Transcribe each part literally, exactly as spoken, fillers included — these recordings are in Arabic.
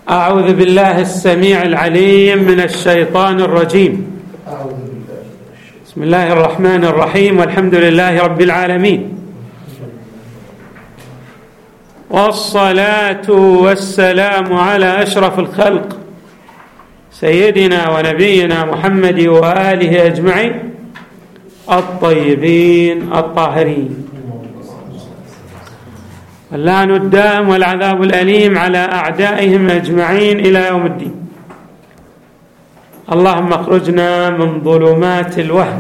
أعوذ بالله السميع العليم من الشيطان الرجيم. بسم الله الرحمن الرحيم، والحمد لله رب العالمين، والصلاة والسلام على أشرف الخلق سيدنا ونبينا محمد وآله أجمعين الطيبين الطاهرين. اللعن الدائم والعذاب الأليم على أعدائهم أجمعين إلى يوم الدين. اللهم اخرجنا من ظلمات الوهم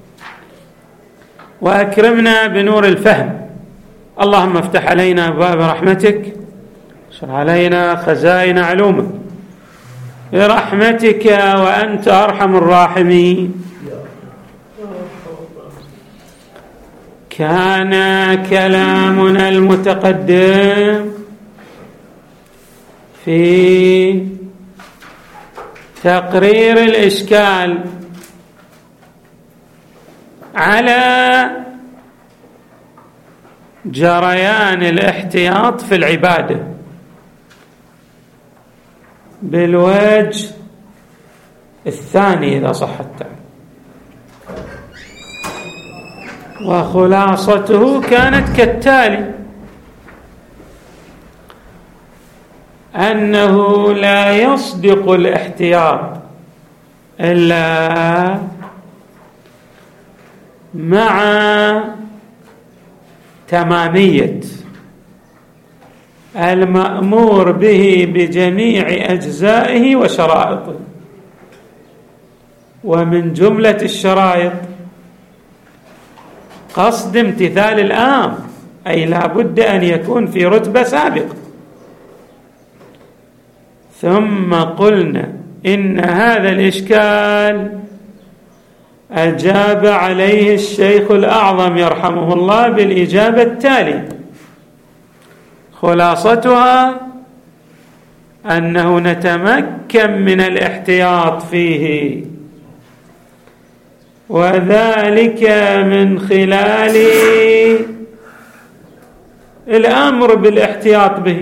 وأكرمنا بنور الفهم. اللهم افتح علينا أبواب رحمتك، اشرح علينا خزائن علومك برحمتك وأنت أرحم الراحمين. كان كلامنا المتقدم في تقرير الإشكال على جريان الاحتياط في العبادة بالوجه الثاني إذا صح التعبير، وخلاصته كانت كالتالي: أنه لا يصدق الاحتياط إلا مع تمامية المأمور به بجميع أجزائه وشرائطه. ومن جملة الشرائط قصد امتثال الآمر، أي لا بد أن يكون في رتبة سابقة. ثم قلنا إن هذا الإشكال أجاب عليه الشيخ الأعظم يرحمه الله بالإجابة التالية: خلاصتها أنه نتمكن من الاحتياط فيه، وذلك من خلال الأمر بالاحتياط به،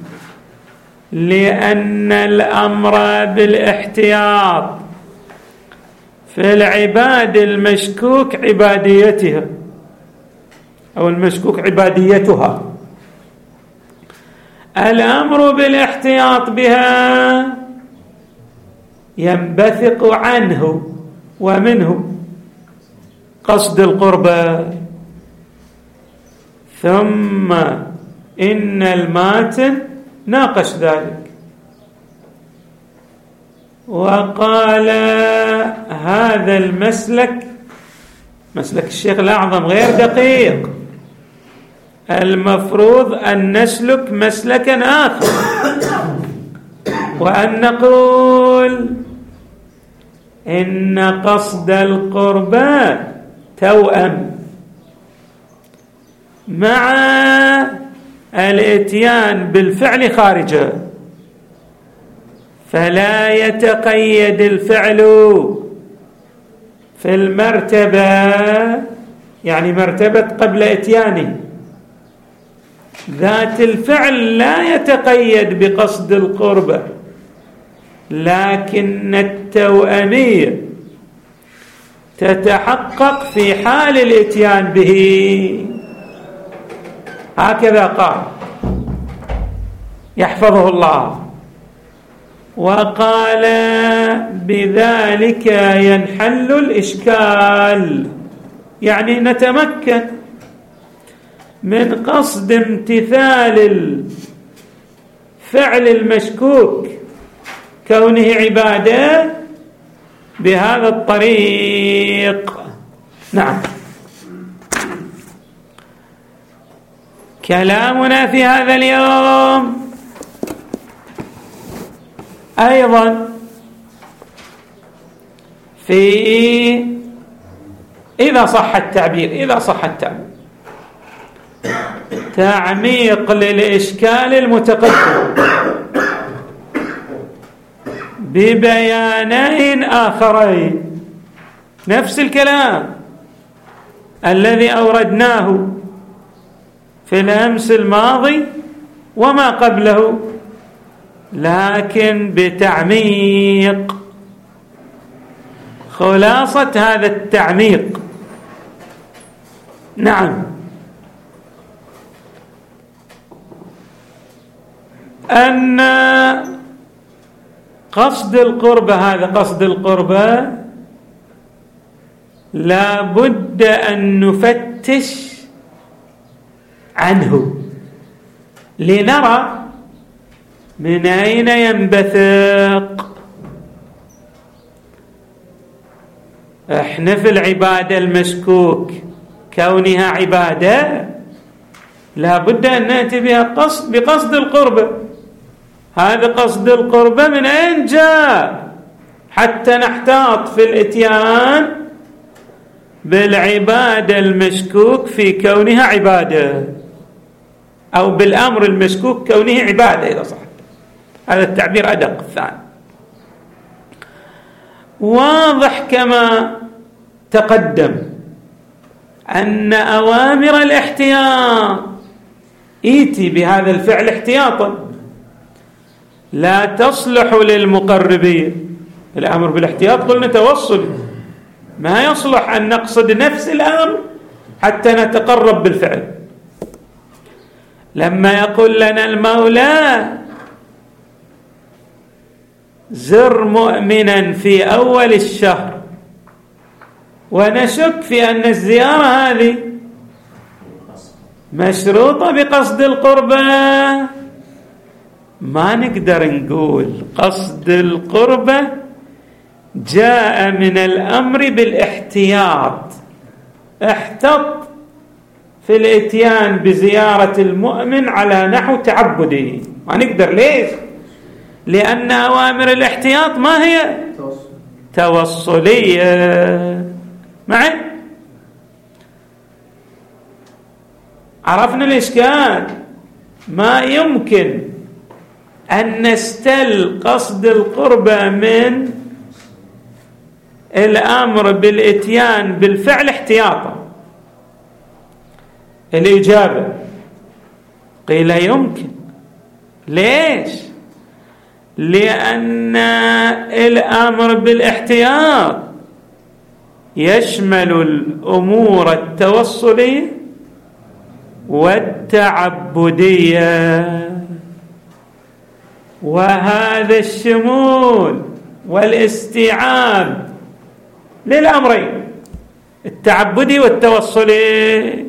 لأن الأمر بالاحتياط في العبادة المشكوك عباديتها أو المشكوك عباديتها، الأمر بالاحتياط بها ينبثق عنه ومنه قصد القربى. ثم إن الماتن ناقش ذلك وقال هذا المسلك مسلك الشيخ الأعظم غير دقيق، المفروض أن نسلك مسلكا آخر، وأن نقول إن قصد القربى توأم مع الاتيان بالفعل خارجه، فلا يتقيد الفعل في المرتبة، يعني مرتبة قبل اتيانه، ذات الفعل لا يتقيد بقصد القربة، لكن التوأمية تتحقق في حال الاتيان به. هكذا قال يحفظه الله، وقال بذلك ينحل الإشكال، يعني نتمكن من قصد امتثال الفعل المشكوك كونه عبادة بهذا الطريق. نعم، كلامنا في هذا اليوم أيضا في إذا صح التعبير إذا صح التعبير تعميق للإشكال المتقدم ببيانين آخرين، نفس الكلام الذي أوردناه في الأمس الماضي وما قبله لكن بتعميق. خلاصة هذا التعميق، نعم، أن قصد القربة، هذا قصد القربة لا بد أن نفتش عنه لنرى من أين ينبثق. احنا في العبادة المشكوك كونها عبادة لا بد أن نأتي بها قصد بقصد القربة. هذا قصد القربة من أين جاء حتى نحتاط في الإتيان بالعبادة المشكوك في كونها عبادة، أو بالأمر المشكوك كونه عبادة إذا صح. هذا التعبير أدق الثاني. واضح كما تقدم أن أوامر الاحتياط، إيتي بهذا الفعل احتياطا، لا تصلح للمقربين. الأمر بالاحتياط قلنا توصل، ما يصلح أن نقصد نفس الأمر حتى نتقرب بالفعل. لما يقول لنا المولى زر مؤمنا في أول الشهر، ونشك في أن الزيارة هذه مشروطة بقصد القربة، ما نقدر نقول قصد القربة جاء من الأمر بالاحتياط. احتط في الاتيان بزيارة المؤمن على نحو تعبدي، ما نقدر. ليش؟ لأن أوامر الاحتياط ما هي توصلية. معي؟ عرفنا الإشكال. ما يمكن أن نستل قصد القربة من الأمر بالإتيان بالفعل احتياطا. الإجابة قيل يمكن. ليش؟ لأن الأمر بالاحتياط يشمل الأمور التوصلية والتعبدية، وهذا الشمول والاستيعاب للأمرين التعبدي والتوصلي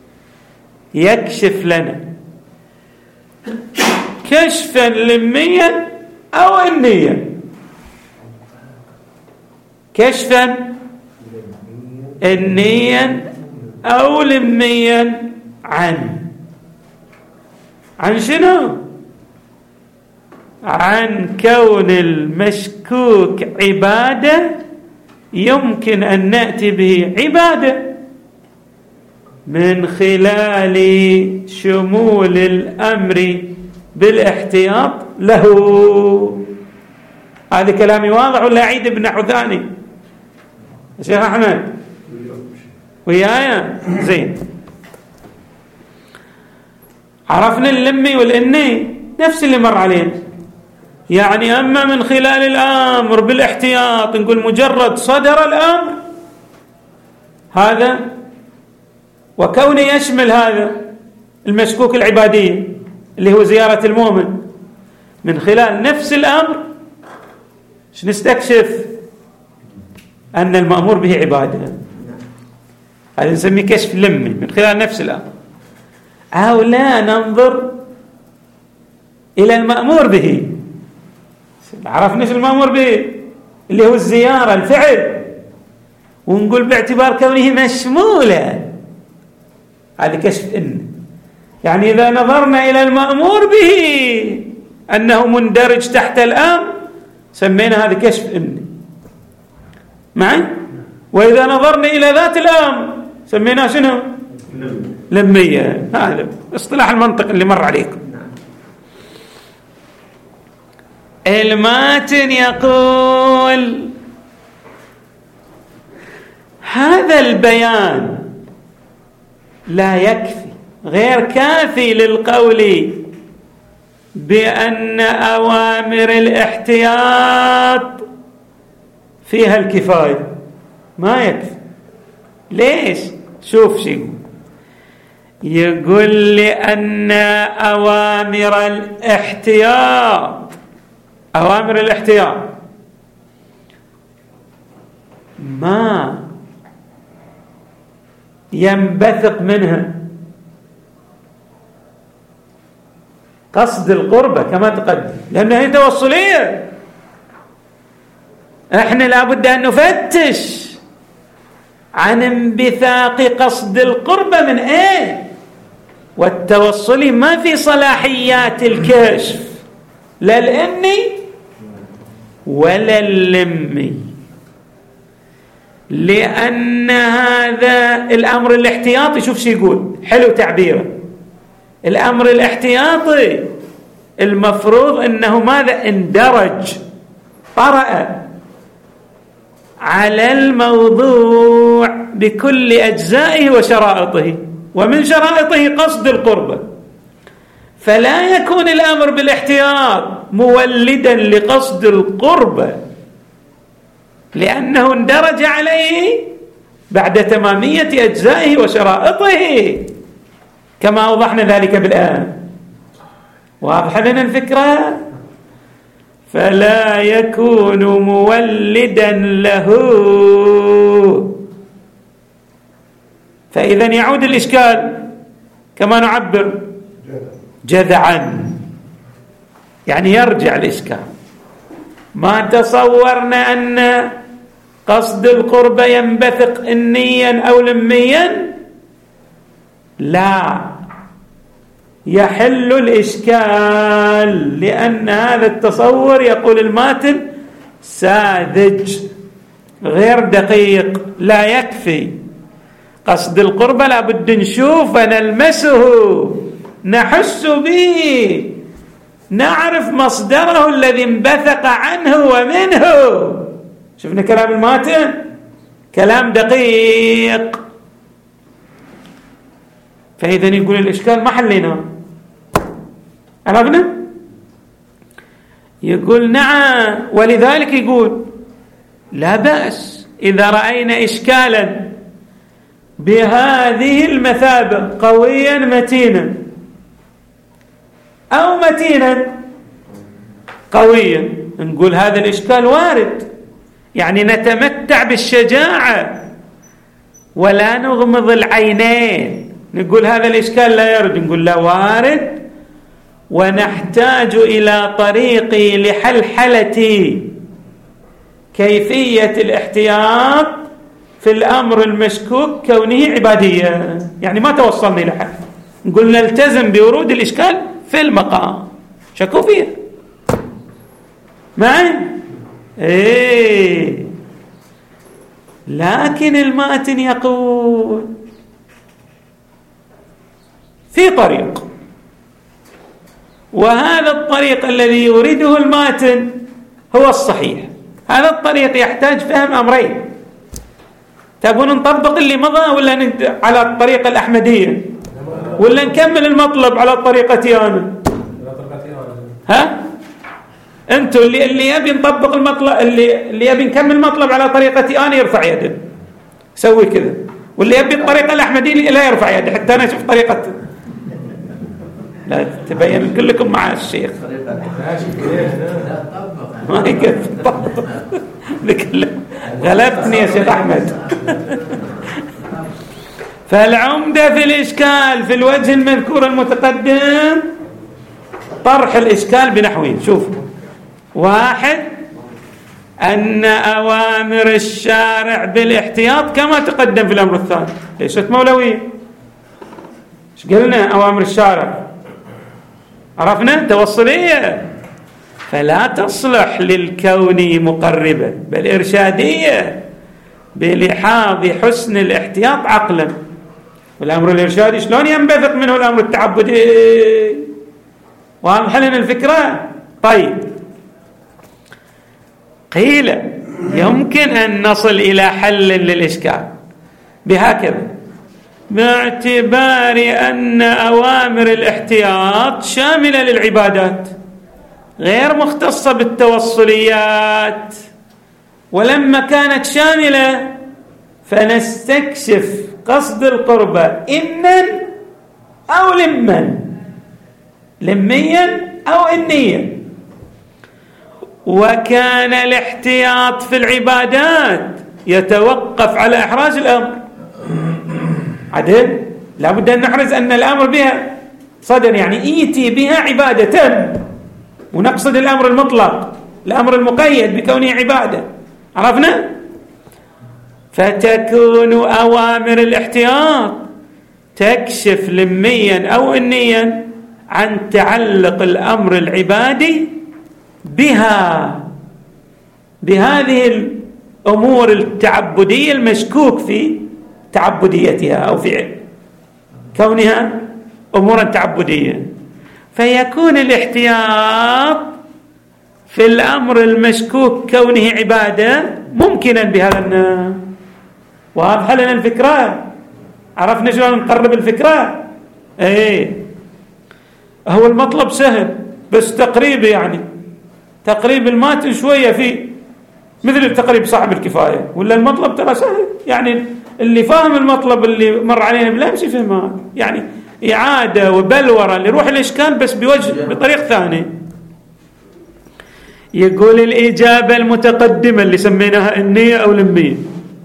يكشف لنا كشفا لميا أو إنيا. كشفا إنيا أو لميا عن عن شنو؟ عن كون المشكوك عبادة يمكن أن نأتي به عبادة من خلال شمول الأمر بالاحتياط له. هذا كلامي واضح ولا أعيد بنحو ثاني؟ شيخ أحمد ويايا؟ زين. عرفنا اللمي والإني نفس اللي مر علينا. يعني أما من خلال الأمر بالاحتياط نقول مجرد صدر الأمر هذا، وكونه يشمل هذا المشكوك العبادية اللي هو زيارة المؤمن، من خلال نفس الأمر نستكشف أن المأمور به عبادة. هذا نسميه كشف لمي من خلال نفس الأمر. أو لا ننظر إلى المأمور به. عرفنا ايش المأمور به اللي هو الزيارة الفعل، ونقول باعتبار كونه مشمولة هذا كشف إن. يعني إذا نظرنا إلى المأمور به أنه مندرج تحت الأمر سمينا هذا كشف إن. معي؟ وإذا نظرنا إلى ذات الأمر سميناه شنو؟ لمية. هذا اصطلاح المنطق اللي مر عليكم. الماتن يقول هذا البيان لا يكفي، غير كافي للقول بأن أوامر الاحتياط فيها الكفاية، ما يكفي. ليش؟ شوف شو يقول. يقول لأن أوامر الاحتياط أوامر الاحتياط ما ينبثق منها قصد القربة كما تقدم، لأنها هي توصلية. احنا لابد أن نفتش عن انبثاق قصد القربة من ايه، والتوصلي ما في صلاحيات الكشف لا الإني ولا اللمي، لأن هذا الأمر الاحتياطي. شوف شو يقول، حلو تعبيره. الأمر الاحتياطي المفروض أنه ماذا؟ اندرج، طرأ على الموضوع بكل أجزائه وشرائطه، ومن شرائطه قصد القربة. فلا يكون الأمر بالاحتياط مولدا لقصد القربة، لأنه اندرج عليه بعد تمامية أجزائه وشرائطه، كما أوضحنا ذلك بالآن. واضح لنا الفكرة؟ فلا يكون مولدا له. فإذا يعود الإشكال كما نعبر جذعا، يعني يرجع الإشكال. ما تصورنا أن قصد القربة ينبثق إنيا أو لميا، لا، يحل الإشكال، لأن هذا التصور يقول الماتن ساذج غير دقيق، لا يكفي. قصد القربة لابد نشوف نلمسه، نحس به، نعرف مصدره الذي انبثق عنه ومنه. شفنا كلام الماتن كلام دقيق. فإذا يقول الإشكال ما حليناه، عرفنا؟ يقول نعم، ولذلك يقول لا بأس إذا رأينا إشكالا بهذه المثابة قويا متينا أو متينا قويا، نقول هذا الإشكال وارد، يعني نتمتع بالشجاعة ولا نغمض العينين، نقول هذا الإشكال لا يرد، نقول لا وارد، ونحتاج إلى طريق لحلحلة كيفية الاحتياط في الأمر المشكوك كونه عبادية، يعني ما توصلنا إلى حل، نقول نلتزم بورود الإشكال في المقام شكوا فيه معي. إيه، لكن الماتن يقول في طريق، وهذا الطريق الذي يريده الماتن هو الصحيح. هذا الطريق يحتاج فهم أمرين، تبون نطبق اللي مضى ولا ند... على الطريقة الأحمدية، ولا نكمل المطلب على طريقتي أنا؟ ها؟ أنتوا اللي اللي يبي نطبق المطلب، اللي اللي يبي نكمل المطلب على طريقتي أنا يرفع يده، سوي كذا، واللي يبي الطريقة الأحمدية لا يرفع يده حتى أنا أشوف طريقته. لا تبين كلكم مع الشيخ ما يكفي طبق. غلبتني يا شيخ أحمد. فالعمدة في الإشكال في الوجه المذكور المتقدم طرح الإشكال بنحوين. شوف، واحد أن أوامر الشارع بالاحتياط كما تقدم في الأمر الثاني ليست مولوية. ايش قلنا؟ أوامر الشارع عرفنا توصلية، فلا تصلح للكون مقربة بل إرشادية بلحاظ حسن الاحتياط عقلا. والأمر الإرشادي شلون ينبثق منه الأمر التعبدي؟ واضح لنا الفكرة؟ طيب، قيل يمكن أن نصل إلى حل للإشكال بهكذا: باعتبار أن أوامر الاحتياط شاملة للعبادات غير مختصة بالتوصليات، ولما كانت شاملة فنستكشف قصد القربة إما أو لما، لميا أو إنيا. وكان الاحتياط في العبادات يتوقف على إحراز الأمر. عدل لابد أن نحرز أن الأمر بها صدر، يعني إيتي بها عبادة، ونقصد الأمر المطلق، الأمر المقيد بكونه عبادة. عرفنا؟ فتكون أوامر الاحتياط تكشف لميا أو إنيا عن تعلق الأمر العبادي بها، بهذه الأمور التعبدية المشكوك في تعبديتها أو في كونها أمورا تعبدية. فيكون الاحتياط في الأمر المشكوك كونه عبادة ممكنا بهذا النوع. واضح لنا الفكرة؟ عرفنا شلون نقرب الفكرة؟ ايه هو المطلب سهل بس تقريب، يعني تقريب الماتن شوية فيه مثل تقريب صاحب الكفاية، ولا المطلب ترى سهل، يعني اللي فاهم المطلب اللي مر علينا بالأمس يفهمها، يعني إعادة وبلورة لروح الإشكال بس بوجه بطريق ثاني. يقول الإجابة المتقدمة اللي سميناها النية أو لمية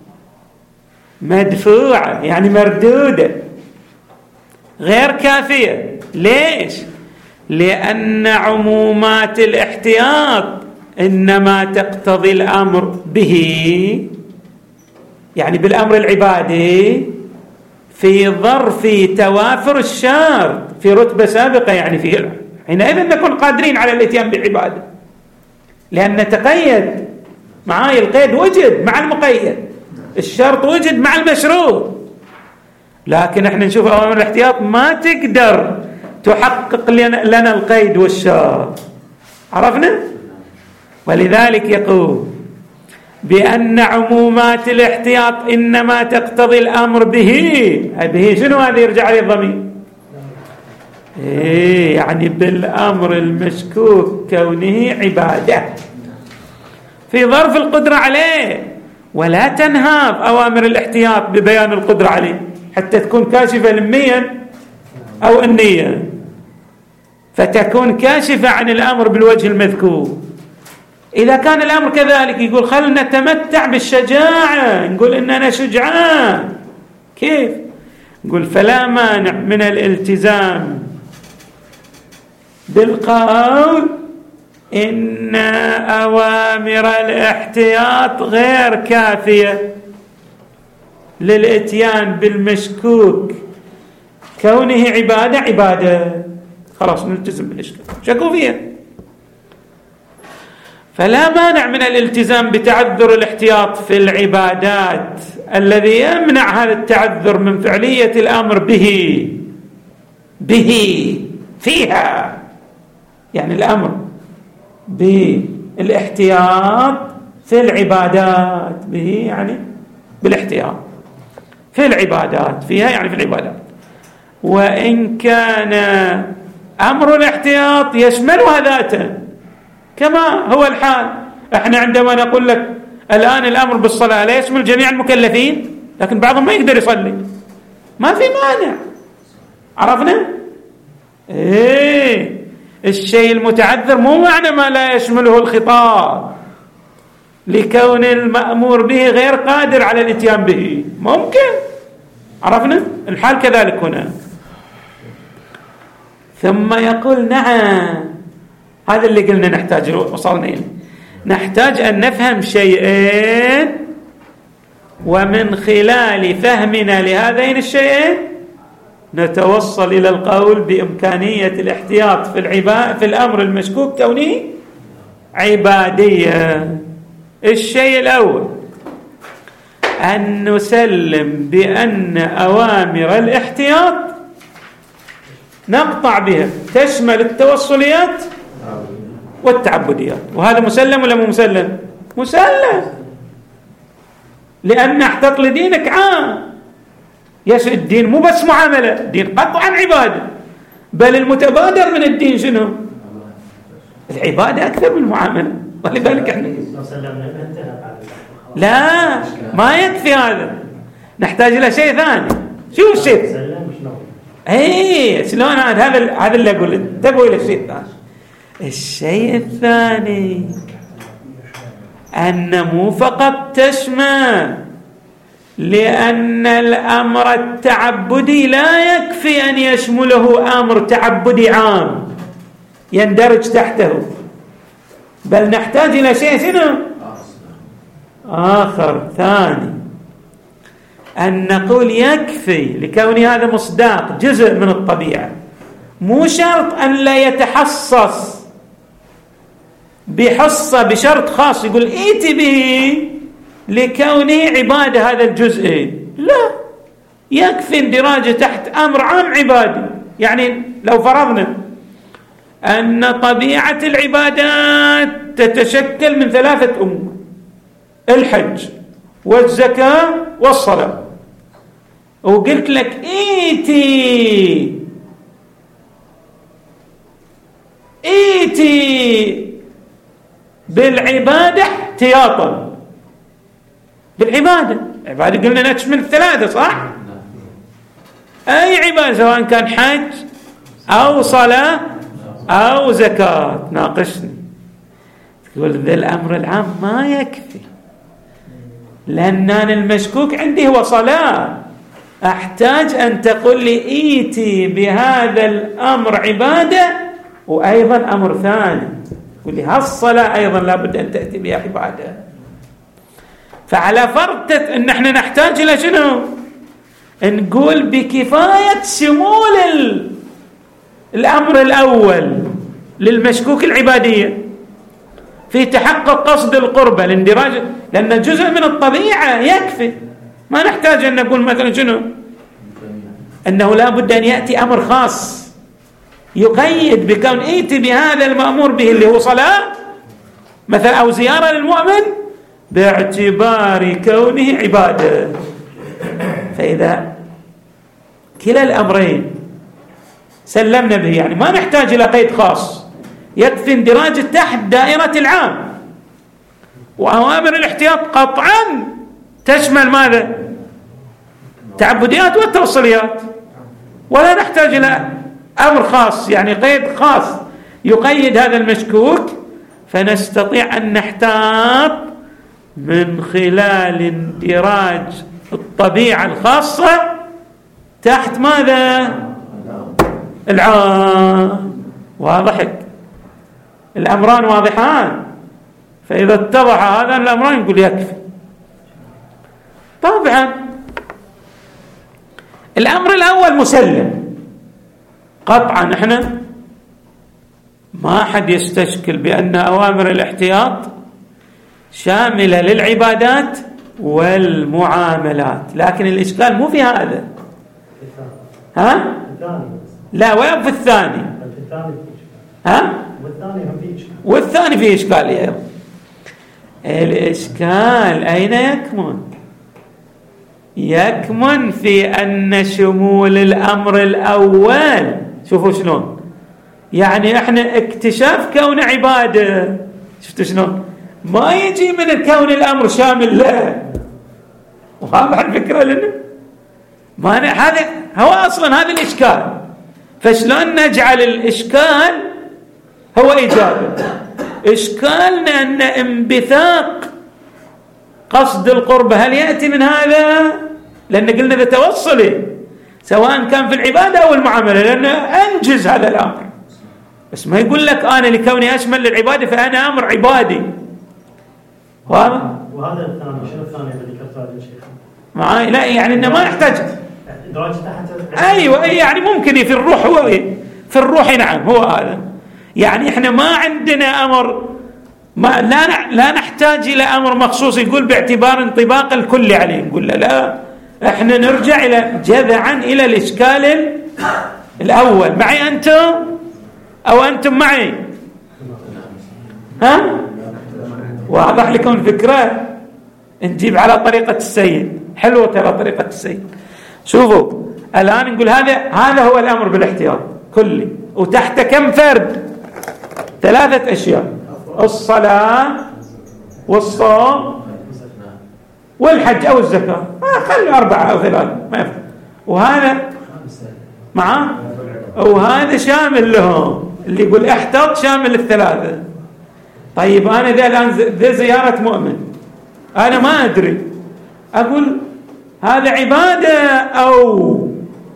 مدفوعة، يعني مردودة غير كافية. ليش؟ لأن عمومات الاحتياط إنما تقتضي الأمر به، يعني بالأمر العبادي في ظرف توافر الشرط في رتبة سابقة، يعني في حينئذ نكون قادرين على الاتيان بالعبادة، لأن نتقيد معاي القيد وجد مع المقيد، الشرط وجد مع المشروط. لكن احنا نشوف أوامر الاحتياط ما تقدر تحقق لنا القيد والشرط. عرفنا؟ ولذلك يقول بأن عمومات الاحتياط إنما تقتضي الأمر به. به شنو هذا؟ يرجع عليه الضمير. إيه يعني بالأمر المشكوك كونه عبادة في ظرف القدرة عليه، ولا تنهض أوامر الاحتياط ببيان القدرة عليه حتى تكون كاشفة لميا أو النية، فتكون كاشفة عن الأمر بالوجه المذكور. إذا كان الأمر كذلك يقول خلنا نتمتع بالشجاعة، نقول إننا شجعان. كيف؟ نقول فلا مانع من الالتزام بالقول إن أوامر الاحتياط غير كافية للإتيان بالمشكوك كونه عبادة عبادة، خلاص نلتزم بالإشكال شكوا فيها. فلا مانع من الالتزام بتعذر الاحتياط في العبادات الذي يمنع هذا التعذر من فعلية الأمر به به فيها، يعني الأمر بالاحتياط في العبادات، به يعني بالاحتياط في العبادات، فيها يعني في العبادات. وإن كان أمر الاحتياط يشملها ذاته كما هو الحال. احنا عندما نقول لك الآن الأمر بالصلاة لا يشمل جميع المكلفين، لكن بعضهم ما يقدر يصلي، ما في مانع. عرفنا؟ ايه الشيء المتعذر مو معنى ما لا يشمله الخطاب لكون المأمور به غير قادر على الاتيان به، ممكن. عرفنا؟ الحال كذلك هنا. ثم يقول نعم، هذا اللي قلنا نحتاج، وصلنا إليه، نحتاج أن نفهم شيئين، ومن خلال فهمنا لهذين الشيئين نتوصل إلى القول بإمكانية الاحتياط في العبادة في الأمر المشكوك كونه عبادية. الشيء الأول أن نسلم بأن أوامر الاحتياط نقطع بها تشمل التوصليات والتعبديات، وهذا مسلم ولا مو مسلم؟ مسلم، لأن احتط لدينك عام، يس الدين مو بس معاملة، الدين قطعا عبادة، بل المتبادر من الدين شنو؟ العبادة أكثر من المعاملة. ولذلك احنا لا ما يكفي هذا، نحتاج إلى شيء ثاني. شو الشيء؟ اي شلون هذا هذا هذا اللي أقول انتبهوا إلى الشيء الثاني. الشيء الثاني أن مو فقط تشمل، لأن الأمر التعبدي لا يكفي أن يشمله أمر تعبدي عام يندرج تحته، بل نحتاج إلى شيء شنو؟ آخر ثاني، أن نقول يكفي لكون هذا مصداق جزء من الطبيعة، مو شرط أن لا يتحصص بحصة بشرط خاص يقول ائت به لكونه عبادة هذا الجزء، لا، يكفي اندراجه تحت أمر عام عبادي. يعني لو فرضنا أن طبيعة العبادات تتشكل من ثلاثة أمور: الحج والزكاة والصلاة، وقلت لك ايتي ايتي بالعبادة احتياطا، بالعبادة عبادة قلنا نشمل الثلاثة صح؟ أي عبادة سواء كان حج أو صلاة أو زكاة. ناقشني تقول ذا الأمر العام ما يكفي، لأن أنا المشكوك عندي هو صلاة، أحتاج أن تقول لي إيتي بهذا الأمر عبادة وأيضا أمر ثاني، تقول لي هالصلاة أيضا لابد أن تأتي بها عبادة. فعلى فرض أن احنا نحتاج إلى شنو؟ نقول بكفاية شمول الأمر الأول للمشكوك العبادية في تحقق قصد القربة الاندراج، لأن جزء من الطبيعة يكفي، ما نحتاج أن نقول مثلا شنو؟ أنه لا بد أن يأتي أمر خاص يقيد بكون ائت بهذا المأمور به اللي هو صلاة مثلا أو زيارة للمؤمن باعتبار كونه عبادة. فإذا كلا الأمرين سلمنا به، يعني ما نحتاج إلى قيد خاص، يكفي اندراج تحت دائرة العام. وأوامر الاحتياط قطعا تشمل ماذا؟ تعبديات والتوصيليات، ولا نحتاج إلى أمر خاص يعني قيد خاص يقيد هذا المشكوك، فنستطيع أن نحتاط من خلال اندراج الطبيعة الخاصة تحت ماذا؟ العام. واضحك؟ الأمران واضحان. فإذا اتضح هذا الأمران نقول يكفي. طبعا الأمر الأول مسلم قطعا، احنا ما حد يستشكل بأن أوامر الاحتياط شاملة للعبادات والمعاملات، لكن الإشكال مو في هذا. ها؟ لا، وين في الثاني؟ ها؟ والثاني فيه إشكال أيضا. الإشكال أين يكمن؟ يكمن في أن شمول الأمر الأول، شوفوا شلون، يعني احنا اكتشاف كون عبادة، شفتوا شلون ما يجي من كون الأمر شامل له. واضح الفكرة لنا؟ ما هذا هو أصلا هذا الإشكال. فشلون نجعل الإشكال هو إجابة؟ إشكالنا أن انبثاق قصد القربة هل يأتي من هذا؟ لأن قلنا ذا توصلي سواء كان في العبادة أو المعاملة، لأن أنجز هذا الأمر، بس ما يقول لك أنا لكوني أشمل للعبادة فأنا أمر عبادي. واضح؟ وهذا الثاني شنو الثاني اللي ذكرته يا شيخ؟ معاي؟ لا يعني إنه ما يحتاج درجة تحت. أيوة يعني ممكن في الروح، هو في الروح نعم هو هذا. يعني إحنا ما عندنا أمر، ما لا لا نحتاج إلى أمر مخصوص يقول باعتبار انطباق الكل عليه، نقول لا لا، إحنا نرجع إلى جذعا إلى الإشكال الأول. معي أنتم أو أنتم معي؟ ها؟ واضح لكم الفكرة؟ نجيب على طريقة السيد، حلوة ترى طريقة السيد. شوفوا الآن نقول هذا هذا هو الأمر بالاحتياط كلي، وتحت كم فرد؟ ثلاثة أشياء: الصلاة والصوم والحج أو الزكاة. آه خلوا أربعة أو ثلاثة ما يفرق. وهذا معاه، وهذا شامل لهم، اللي يقول احتط شامل الثلاثة. طيب أنا ذا الآن ذا زيارة مؤمن، أنا ما أدري، أقول هذا عبادة أو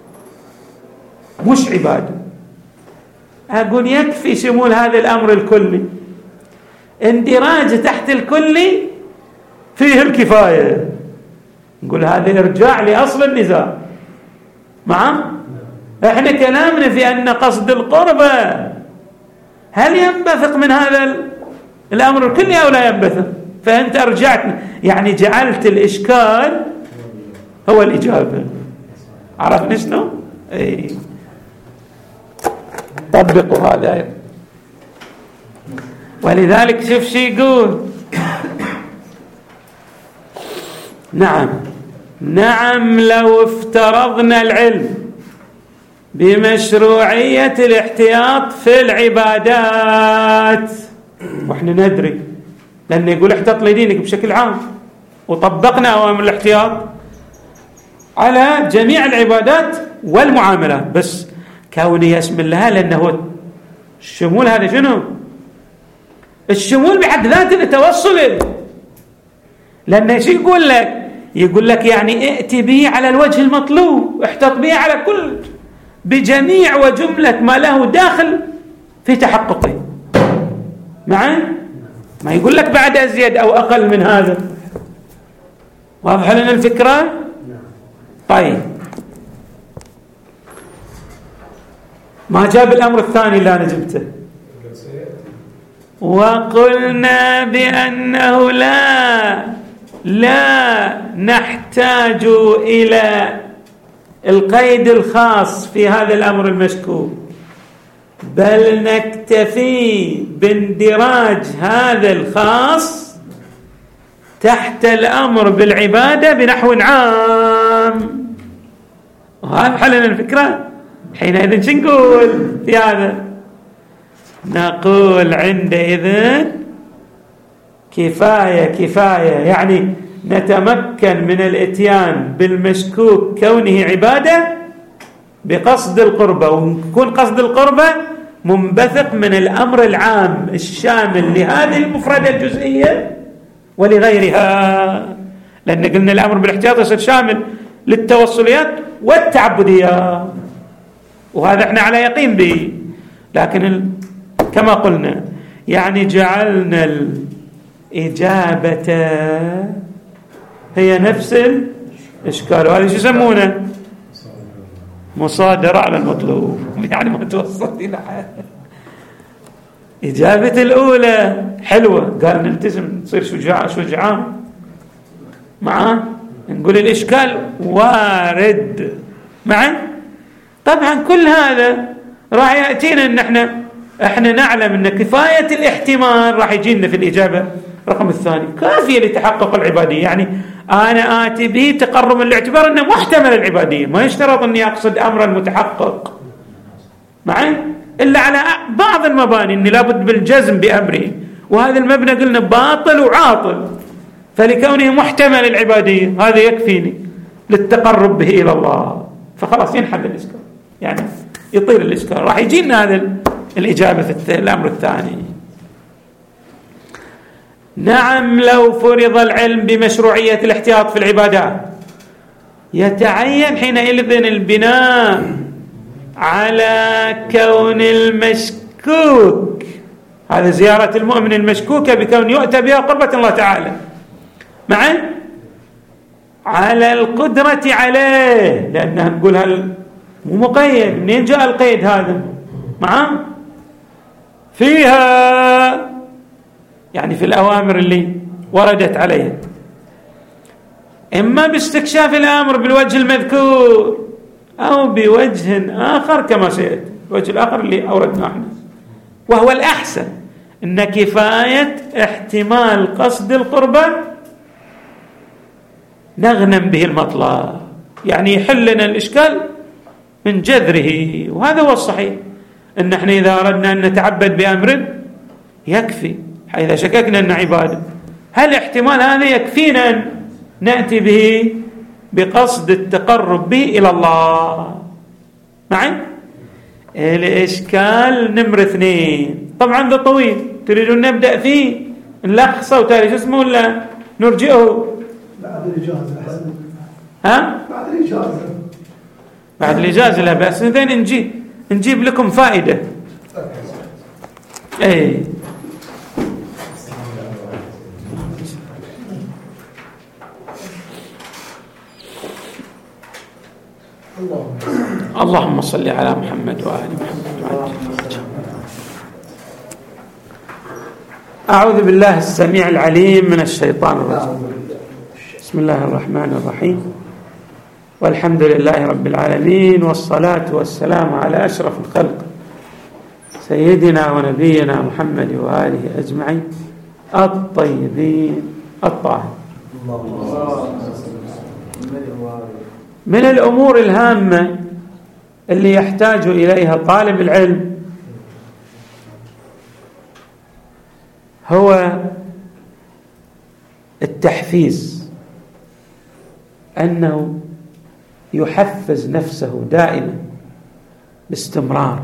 مش عبادة؟ أقول يكفي شمول هذا الأمر الكلي، اندراج تحت الكلي فيه الكفاية. نقول هذا إرجاع لأصل النزاع. معه؟ احنا كلامنا في أن قصد القربة هل ينبثق من هذا الأمر الكلي أو لا ينبثق؟ فأنت أرجعتنا، يعني جعلت الإشكال هو الإجابة. عرفنا شنو؟ اي طبقوا هذا. ولذلك شوف شي يقول: نعم نعم لو افترضنا العلم بمشروعية الاحتياط في العبادات، واحنا ندري لأنه يقول احتط لدينك بشكل عام، وطبقنا أوامر الاحتياط على جميع العبادات والمعاملات، بس كوني يشمل لها لأنه الشمول هذا شنو؟ الشمول بحد ذاته التوصل، لأنه شو يقول لك؟ يقول لك يعني ائتي به على الوجه المطلوب، احتط به على كل بجميع وجملة ما له داخل في تحققه. معي؟ ما يقول لك بعد أزيد أو أقل من هذا. واضح لنا الفكرة؟ طيب ما جاب الأمر الثاني اللي أنا جبته. وقلنا بأنه لا لا نحتاج إلى القيد الخاص في هذا الأمر المشكوك، بل نكتفي باندراج هذا الخاص تحت الأمر بالعبادة بنحو عام. وهذا حلنا الفكرة. حينئذ شو نقول في هذا؟ نقول عندئذ كفاية كفاية، يعني نتمكن من الاتيان بالمشكوك كونه عبادة بقصد القربة، ويكون قصد القربة منبثق من الأمر العام الشامل لهذه المفردة الجزئية ولغيرها، لأن قلنا الأمر بالاحتياط يصير شامل للتوصليات والتعبديات، وهذا احنا على يقين به. لكن ال... كما قلنا يعني جعلنا الإجابة هي نفس الإشكال، وهذا شو يسمونه؟ مصادرة على المطلوب، يعني ما توصل إلى حاجة. إجابة الأولى حلوة، قال نلتزم نصير شجاع شجعان معاه، نقول الإشكال وارد معه. طبعا كل هذا راح يأتينا أن احنا احنا نعلم أن كفاية الاحتمال راح يجينا في الإجابة رقم الثاني كافية لتحقق العبادية. يعني أنا آتي به تقرب الاعتبار أنه محتمل العبادية، ما يشترط أني أقصد أمرا متحقق معي إلا على بعض المباني أني لابد بالجزم بأمره، وهذا المبنى قلنا باطل وعاطل، فلكونه محتمل العبادية هذا يكفيني للتقرب به إلى الله، فخلاص ينحل الإشكال، يعني يطير الإشكال. راح يجينا هذا الإجابة في الأمر الثاني. نعم لو فرض العلم بمشروعية الاحتياط في العبادات يتعين حينئذ البناء على كون المشكوك، هذا زيارة المؤمن المشكوكة بكون يؤتى بها قربة الله تعالى، معا على القدرة عليه، لأنها نقولها مو مقيد، منين جاء القيد هذا؟ معا فيها يعني في الأوامر اللي وردت عليها، إما باستكشاف الأمر بالوجه المذكور أو بوجه آخر كما سيأتي. الوجه الآخر اللي أوردنا احنا وهو الأحسن، إن كفاية احتمال قصد القربة نغنم به المطلب. يعني يحل لنا الإشكال من جذره. وهذا هو الصحيح، أن احنا إذا أردنا أن نتعبد بأمر يكفي. إذا شككنا أن عبادة، هل احتمال هذا يكفينا أن نأتي به بقصد التقرب به إلى الله؟ معي؟ الإشكال نمر اثنين، طبعا ذا طويل، تريدون نبدأ فيه نلخصه وتالي شو اسمه ولا نرجئه؟ بعد الإجازة أحسن. ها؟ بعد الإجازة. بعد الإجازة لا بأس، إذن نجيب نجيب لكم فائدة. أي اللهم صل على محمد وآل محمد. أعوذ بالله السميع العليم من الشيطان الرجيم. بسم الله الرحمن الرحيم، والحمد لله رب العالمين، والصلاة والسلام على أشرف الخلق سيدنا ونبينا محمد وآله أجمعين الطيبين الطاهرين. من الأمور الهامة اللي يحتاج إليها طالب العلم هو التحفيز، أنه يحفز نفسه دائما باستمرار.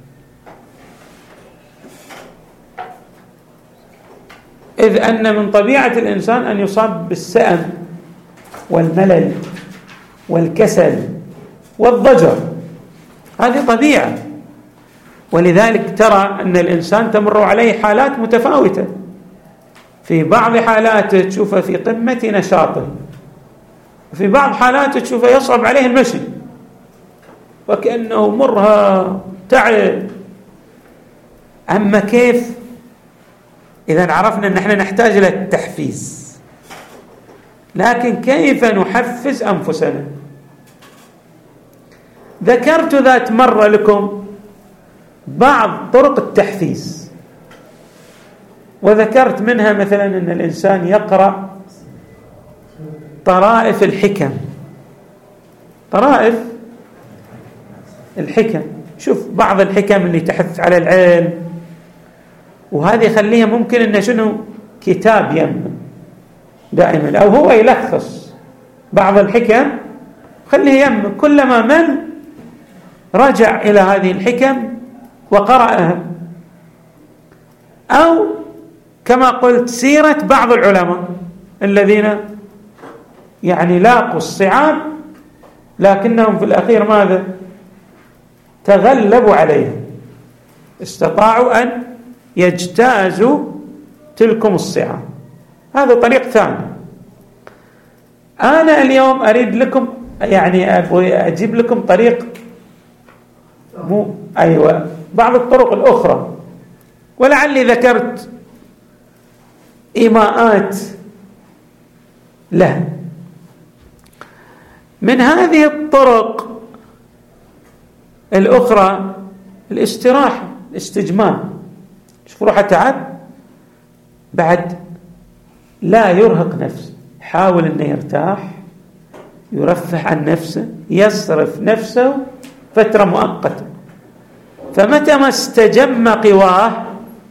إذ أن من طبيعة الإنسان أن يصاب بالسأم والملل والكسل والضجر، هذه طبيعة. ولذلك ترى أن الإنسان تمر عليه حالات متفاوتة، في بعض حالاته تشوفه في قمة نشاطه، وفي بعض حالاته تشوفه يصعب عليه المشي وكأنه مرهق تعب. أما كيف إذا عرفنا أن احنا نحتاج إلى التحفيز، لكن كيف نحفز أنفسنا؟ ذكرت ذات مرة لكم بعض طرق التحفيز، وذكرت منها مثلا أن الإنسان يقرأ طرائف الحكم. طرائف الحكم، شوف بعض الحكم اللي تحث على العلم، وهذه يخليها ممكن أنه شنو كتاب يم دائما، أو هو يلخص بعض الحكم خليه يم، كلما من رجع إلى هذه الحكم وقرأها. أو كما قلت سيرة بعض العلماء الذين يعني لاقوا الصعاب لكنهم في الأخير ماذا؟ تغلبوا عليها، استطاعوا أن يجتازوا تلكم الصعاب. هذا طريق ثاني. أنا اليوم أريد لكم يعني أبغى أجيب لكم طريق مو أيوة بعض الطرق الأخرى، ولعلي ذكرت إيماءات له. من هذه الطرق الأخرى الاستراحة، الاستجمام. شوفوا روح تعب بعد لا يرهق نفسه، حاول أنه يرتاح، يرفه عن نفسه، يصرف نفسه فترة مؤقتة، فمتى ما استجم قواه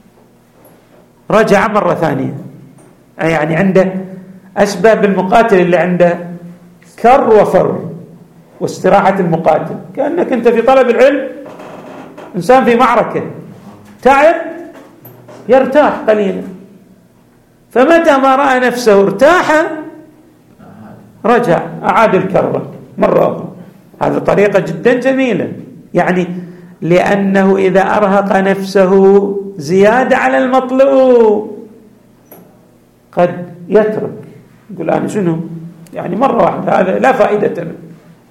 رجع مرة ثانية. يعني عنده أسباب المقاتل اللي عنده كر وفر واستراحة المقاتل، كأنك أنت في طلب العلم إنسان في معركة تعب يرتاح قليلا، فمتى ما رأى نفسه ارتاح رجع أعاد الكرة مرة أخرى. هذه طريقة جدا جميلة، يعني لأنه إذا أرهق نفسه زيادة على المطلوب قد يترك، يقول أنا شنو يعني مرة واحدة هذا لا فائدة منه.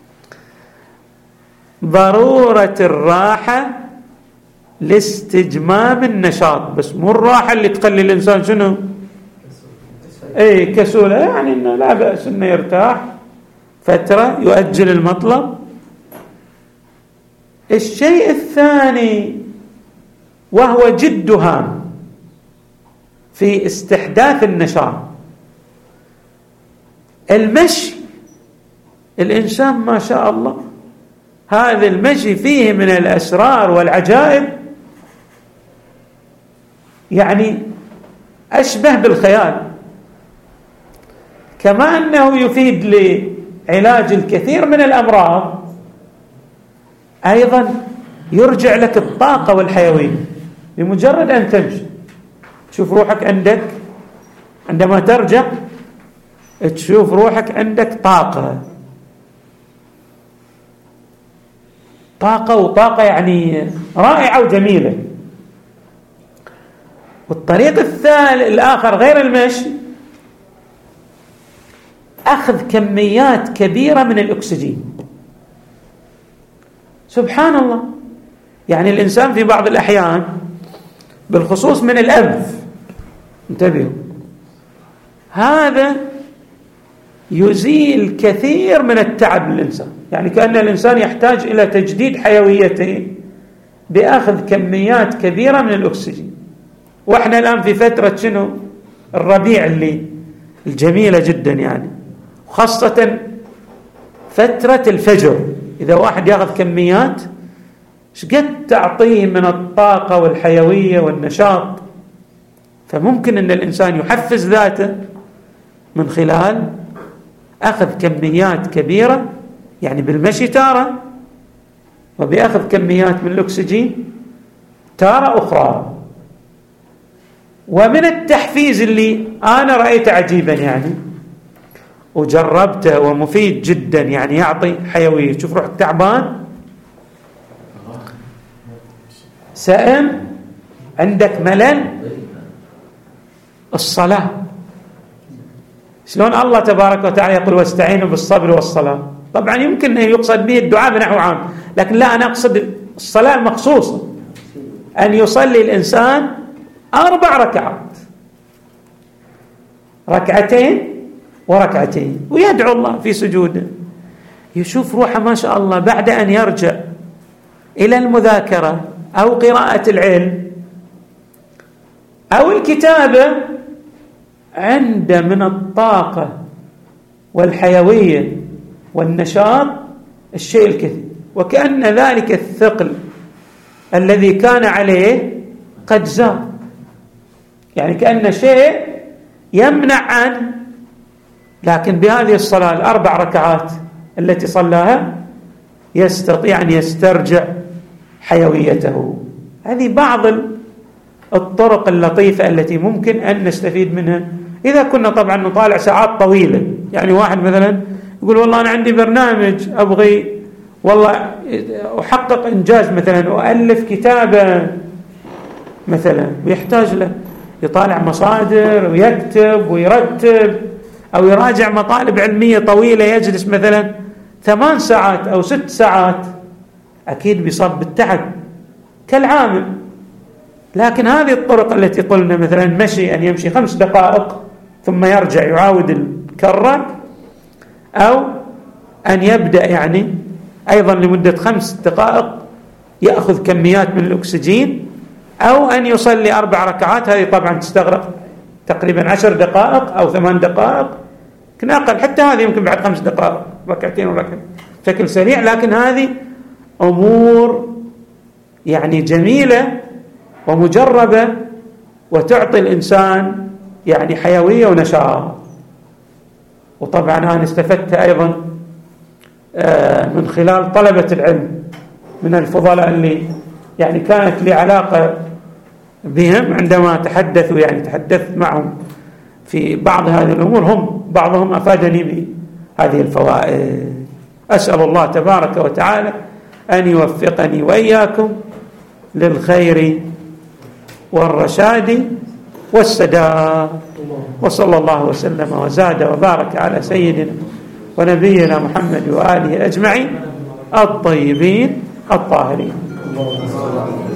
ضرورة الراحة لاستجمام النشاط، بس مو الراحة اللي تخلي الإنسان شنو اي كسولة، يعني إنه لا بأس إنه يرتاح فترة يؤجل المطلب. الشيء الثاني وهو جد هام في استحداث النشاط، المشي الإنسان ما شاء الله هذا المشي فيه من الأسرار والعجائب يعني أشبه بالخيال، كما أنه يفيد لعلاج الكثير من الأمراض أيضا يرجع لك الطاقة والحيوية بمجرد أن تمشي. تشوف روحك عندك عندما ترجع تشوف روحك عندك طاقة طاقة وطاقة يعني رائعة وجميلة. والطريق الثالث الآخر غير المشي أخذ كميات كبيرة من الأكسجين. سبحان الله، يعني الإنسان في بعض الأحيان بالخصوص من الأنف، انتبهوا، هذا يزيل كثير من التعب للإنسان، يعني كأن الإنسان يحتاج إلى تجديد حيويته بأخذ كميات كبيرة من الأكسجين. وإحنا الآن في فترة شنو؟ الربيع اللي الجميلة جدا، يعني خاصة فترة الفجر، إذا واحد يأخذ كميات شقد تعطيه من الطاقة والحيوية والنشاط. فممكن أن الإنسان يحفز ذاته من خلال أخذ كميات كبيرة، يعني بالمشي تارة، وبأخذ كميات من الأكسجين تارة أخرى. ومن التحفيز اللي أنا رأيته عجيبا يعني وجربته ومفيد جدا، يعني يعطي حيوية. شوف روحك تعبان، سائم، عندك ملل، الصلاة. شلون الله تبارك وتعالى يقول واستعينوا بالصبر والصلاة؟ طبعا يمكن أن يقصد به الدعاء بنحو عام، لكن لا، أنا أقصد الصلاة المخصوصة، أن يصلي الإنسان أربع ركعات، ركعتين وركعتين، ويدعو الله في سجوده. يشوف روحه ما شاء الله بعد أن يرجع إلى المذاكرة أو قراءة العلم أو الكتابة عند من الطاقة والحيوية والنشاط الشيء الكثير، وكأن ذلك الثقل الذي كان عليه قد زال، يعني كأن شيء يمنع عنه. لكن بهذه الصلاة الأربع ركعات التي صلاها يستطيع أن يسترجع حيويته. هذه بعض الطرق اللطيفة التي ممكن أن نستفيد منها إذا كنا طبعا نطالع ساعات طويلة. يعني واحد مثلا يقول والله أنا عندي برنامج أبغي والله أحقق إنجاز، مثلا وألف كتابة مثلا، ويحتاج له يطالع مصادر ويكتب ويرتب أو يراجع مطالب علمية طويلة، يجلس مثلا ثمان ساعات أو ست ساعات، أكيد بيصاب بالتعب كالعامل. لكن هذه الطرق التي قلنا مثلا مشي، أن يمشي خمس دقائق ثم يرجع يعاود الكرة، أو أن يبدأ يعني أيضا لمدة خمس دقائق يأخذ كميات من الأكسجين، أو أن يصلي أربع ركعات. هذه طبعا تستغرق تقريبا عشر دقائق أو ثمان دقائق، يمكن أقل، حتى هذه يمكن بعد خمس دقائق، ركعتين وركعتين بشكل سريع. لكن هذه أمور يعني جميلة ومجربة وتعطي الإنسان يعني حيوية ونشاط. وطبعا أنا استفدت أيضا من خلال طلبة العلم من الفضلاء اللي يعني كانت لي علاقة بهم عندما تحدثوا، يعني تحدثت معهم في بعض هذه الأمور، هم بعضهم أفادني بهذه الفوائد. أسأل الله تبارك وتعالى أن يوفقني وإياكم للخير والرشاد والسداد، وصلى الله وسلم وزاد وبارك على سيدنا ونبينا محمد وآله أجمعين الطيبين الطاهرين.